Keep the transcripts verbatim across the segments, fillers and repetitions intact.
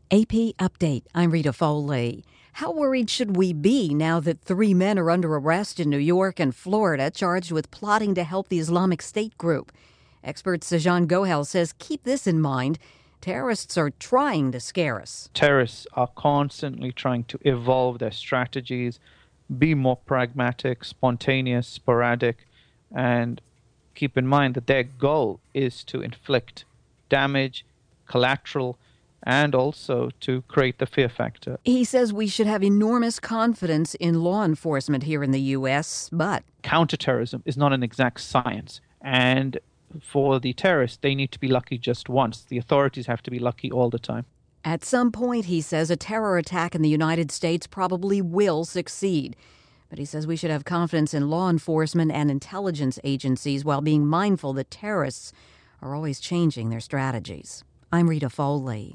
A P Update. I'm Rita Foley. How worried should we be now that three men are under arrest in New York and Florida charged with plotting to help the Islamic State group? Expert Sajan Gohel says keep this in mind. Terrorists are trying to scare us. Terrorists are constantly trying to evolve their strategies, be more pragmatic, spontaneous, sporadic, and keep in mind that their goal is to inflict damage, collateral, and also to create the fear factor. He says we should have enormous confidence in law enforcement here in the U S, but counterterrorism is not an exact science. And for the terrorists, they need to be lucky just once. The authorities have to be lucky all the time. At some point, he says, a terror attack in the United States probably will succeed. But he says we should have confidence in law enforcement and intelligence agencies while being mindful that terrorists are always changing their strategies. I'm Rita Foley.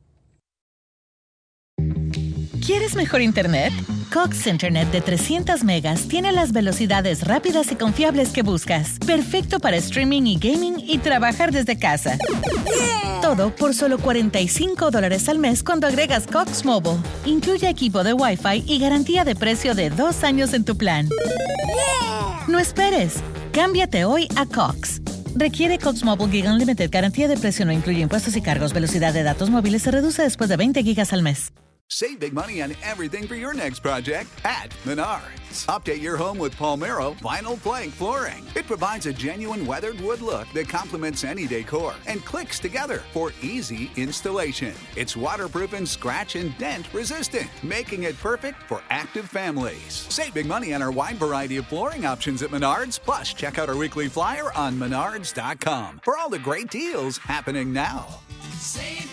¿Quieres mejor internet? Cox Internet de trescientos megas tiene las velocidades rápidas y confiables que buscas. Perfecto para streaming y gaming y trabajar desde casa. Yeah. Todo por solo cuarenta y cinco dólares al mes cuando agregas Cox Mobile. Incluye equipo de Wi-Fi y garantía de precio de dos años en tu plan. Yeah. No esperes. Cámbiate hoy a Cox. Requiere Cox Mobile Gig Unlimited. Garantía de precio no incluye impuestos y cargos. Velocidad de datos móviles se reduce después de veinte gigas al mes. Save big money on everything for your next project at Menards. Update your home with Palmero vinyl plank flooring. It provides a genuine weathered wood look that complements any decor and clicks together for easy installation. It's waterproof and scratch and dent resistant, making it perfect for active families. Save big money on our wide variety of flooring options at Menards. Plus, check out our weekly flyer on menards dot com for all the great deals happening now. Save